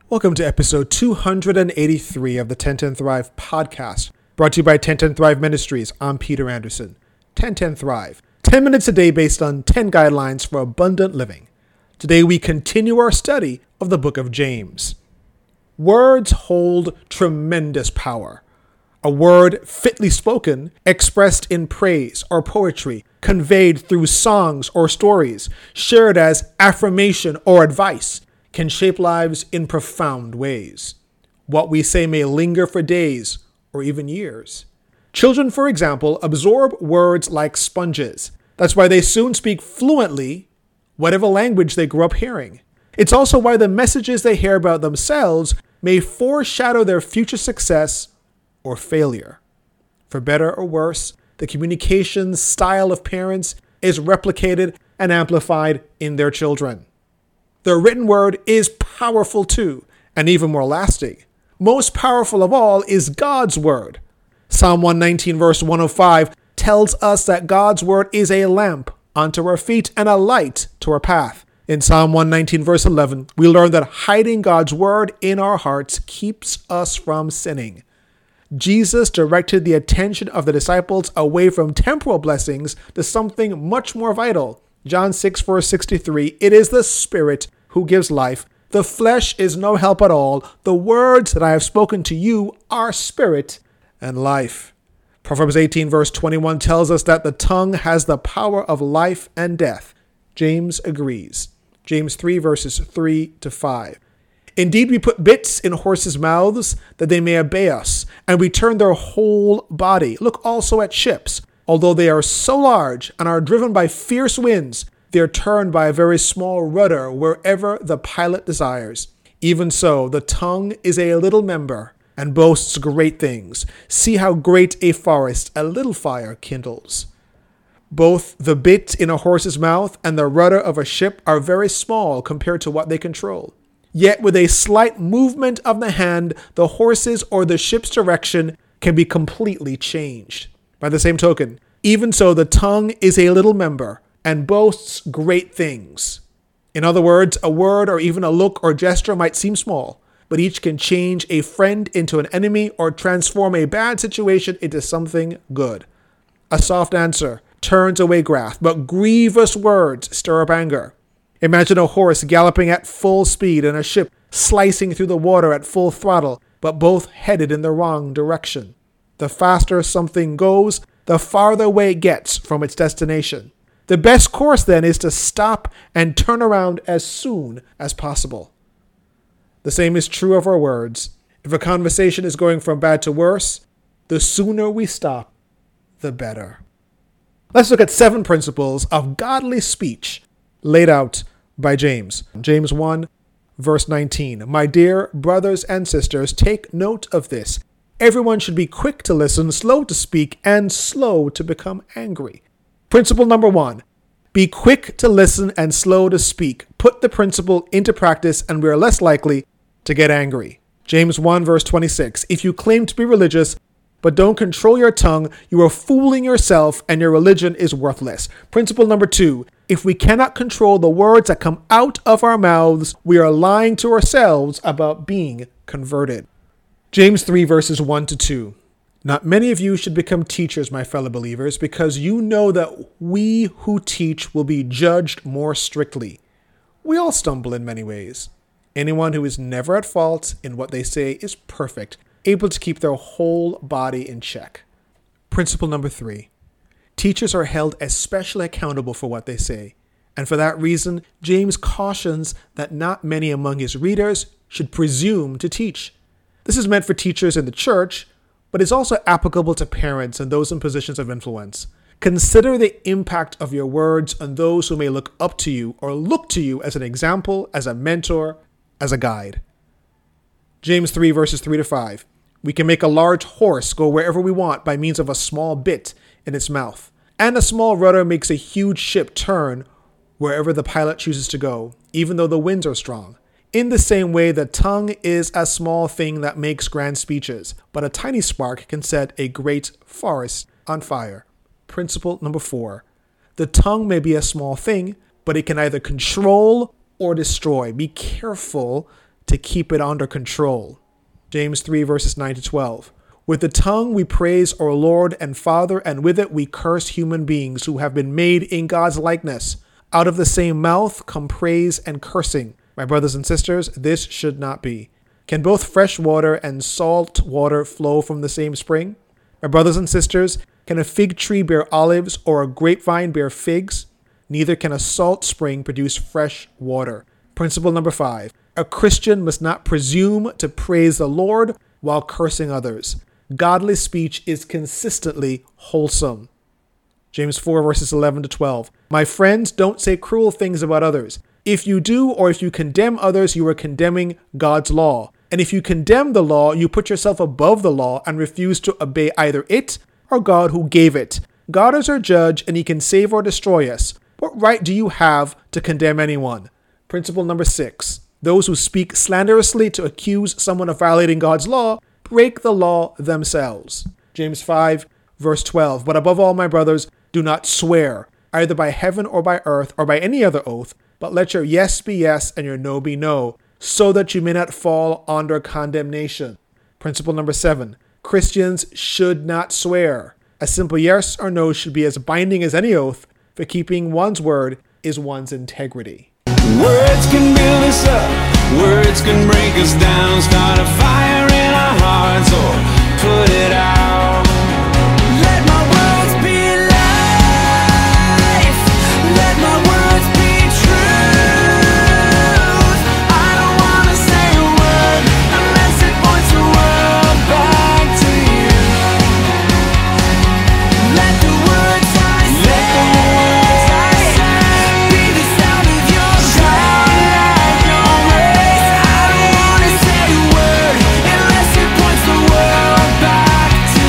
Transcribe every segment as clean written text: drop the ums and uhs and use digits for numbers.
Welcome to episode 283 of the 1010 Thrive podcast, brought to you by 1010 Thrive Ministries. I'm Peter Anderson. 1010 Thrive, 10 minutes a day based on 10 guidelines for abundant living. Today we continue our study of the book of James. Words hold tremendous power. A word fitly spoken, expressed in praise or poetry, conveyed through songs or stories, shared as affirmation or advice, can shape lives in profound ways. What we say may linger for days or even years. Children, for example, absorb words like sponges. That's why they soon speak fluently whatever language they grew up hearing. It's also why the messages they hear about themselves may foreshadow their future success or failure. For better or worse, the communication style of parents is replicated and amplified in their children. The written word is powerful too, and even more lasting. Most powerful of all is God's word. Psalm 119 verse 105 tells us that God's word is a lamp unto our feet and a light to our path. In Psalm 119 verse 11, we learn that hiding God's word in our hearts keeps us from sinning. Jesus directed the attention of the disciples away from temporal blessings to something much more vital. John 6 verse 63, it is the Spirit who gives life. The flesh is no help at all. The words that I have spoken to you are spirit and life. Proverbs 18 verse 21 tells us that the tongue has the power of life and death. James agrees. James 3 verses 3 to 5. Indeed, we put bits in horses' mouths that they may obey us, and we turn their whole body. Look also at ships. Although they are so large and are driven by fierce winds, they are turned by a very small rudder wherever the pilot desires. Even so, the tongue is a little member and boasts great things. See how great a forest a little fire kindles. Both the bit in a horse's mouth and the rudder of a ship are very small compared to what they control. Yet with a slight movement of the hand, the horse's or the ship's direction can be completely changed. By the same token, even so, the tongue is a little member and boasts great things. In other words, a word or even a look or gesture might seem small, but each can change a friend into an enemy or transform a bad situation into something good. A soft answer turns away wrath, but grievous words stir up anger. Imagine a horse galloping at full speed and a ship slicing through the water at full throttle, but both headed in the wrong direction. The faster something goes, the farther away it gets from its destination. The best course then is to stop and turn around as soon as possible. The same is true of our words. If a conversation is going from bad to worse, the sooner we stop, the better. Let's look at 7 principles of godly speech laid out by James. James 1 verse 19. My dear brothers and sisters, take note of this. Everyone should be quick to listen, slow to speak, and slow to become angry. Principle number 1, be quick to listen and slow to speak. Put the principle into practice and we are less likely to get angry. James 1 verse 26, if you claim to be religious but don't control your tongue, you are fooling yourself and your religion is worthless. Principle number 2, if we cannot control the words that come out of our mouths, we are lying to ourselves about being converted. James 3 verses 1 to 2. Not many of you should become teachers, my fellow believers, because you know that we who teach will be judged more strictly. We all stumble in many ways. Anyone who is never at fault in what they say is perfect, able to keep their whole body in check. Principle number 3. Teachers are held especially accountable for what they say. And for that reason, James cautions that not many among his readers should presume to teach. This is meant for teachers in the church, but is also applicable to parents and those in positions of influence. Consider the impact of your words on those who may look up to you or look to you as an example, as a mentor, as a guide. James 3 verses 3 to 5. We can make a large horse go wherever we want by means of a small bit in its mouth. And a small rudder makes a huge ship turn wherever the pilot chooses to go, even though the winds are strong. In the same way, the tongue is a small thing that makes grand speeches, but a tiny spark can set a great forest on fire. Principle number 4. The tongue may be a small thing, but it can either control or destroy. Be careful to keep it under control. James 3 verses 9 to 12. With the tongue we praise our Lord and Father, and with it we curse human beings who have been made in God's likeness. Out of the same mouth come praise and cursing. My brothers and sisters, this should not be. Can both fresh water and salt water flow from the same spring? My brothers and sisters, can a fig tree bear olives or a grapevine bear figs? Neither can a salt spring produce fresh water. Principle number 5. A Christian must not presume to praise the Lord while cursing others. Godly speech is consistently wholesome. James 4 verses 11 to 12. My friends, don't say cruel things about others. If you do, or if you condemn others, you are condemning God's law. And if you condemn the law, you put yourself above the law and refuse to obey either it or God who gave it. God is our judge, and he can save or destroy us. What right do you have to condemn anyone? Principle number 6. Those who speak slanderously to accuse someone of violating God's law break the law themselves. James 5 verse 12. But above all, my brothers, do not swear, either by heaven or by earth or by any other oath, but let your yes be yes and your no be no, so that you may not fall under condemnation. Principle number 7. Christians should not swear. A simple yes or no should be as binding as any oath, for keeping one's word is one's integrity. Words can build us up, words can break us down, start a fire in our hearts or put it out. Let my words be life, let my words be truth. I don't want to say a word unless it points the world back to you. Let the words I say be the sound of your sound like your race. I don't want to say a word unless it points the world back to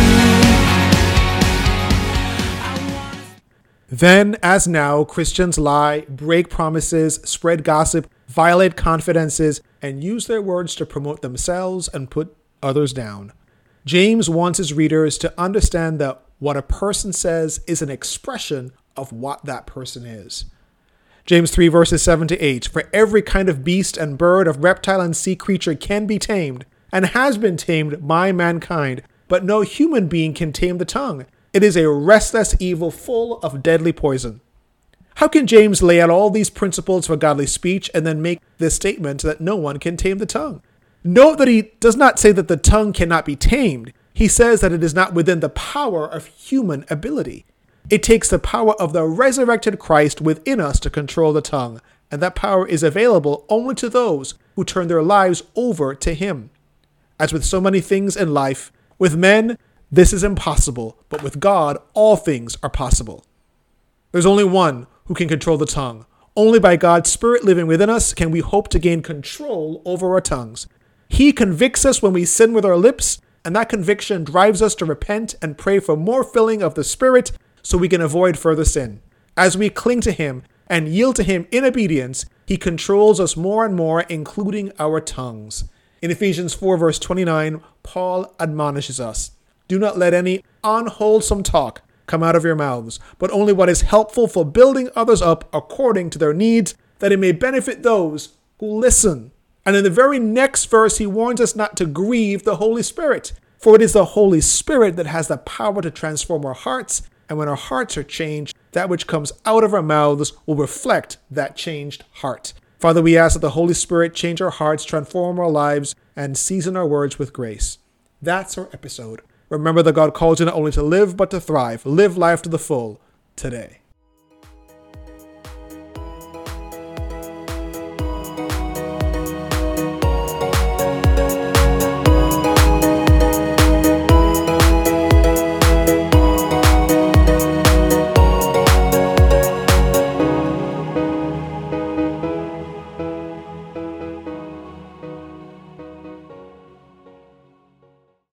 you. Then, as now, Christians lie, break promises, spread gossip, violate confidences, and use their words to promote themselves and put others down. James wants his readers to understand that what a person says is an expression of what that person is. James 3 verses 7 to 8. For every kind of beast and bird, of reptile and sea creature can be tamed, and has been tamed by mankind, but no human being can tame the tongue. It is a restless evil full of deadly poison. How can James lay out all these principles for godly speech and then make this statement that no one can tame the tongue? Note that he does not say that the tongue cannot be tamed. He says that it is not within the power of human ability. It takes the power of the resurrected Christ within us to control the tongue, and that power is available only to those who turn their lives over to him. As with so many things in life, with men, this is impossible, but with God, all things are possible. There's only one who can control the tongue. Only by God's Spirit living within us can we hope to gain control over our tongues. He convicts us when we sin with our lips, and that conviction drives us to repent and pray for more filling of the Spirit so we can avoid further sin. As we cling to him and yield to him in obedience, he controls us more and more, including our tongues. In Ephesians 4 verse 29, Paul admonishes us, do not let any unwholesome talk come out of your mouths, but only what is helpful for building others up according to their needs, that it may benefit those who listen. And in the very next verse, he warns us not to grieve the Holy Spirit, for it is the Holy Spirit that has the power to transform our hearts, and when our hearts are changed, that which comes out of our mouths will reflect that changed heart. Father, we ask that the Holy Spirit change our hearts, transform our lives, and season our words with grace. That's our episode. Remember that God calls you not only to live, but to thrive. Live life to the full today.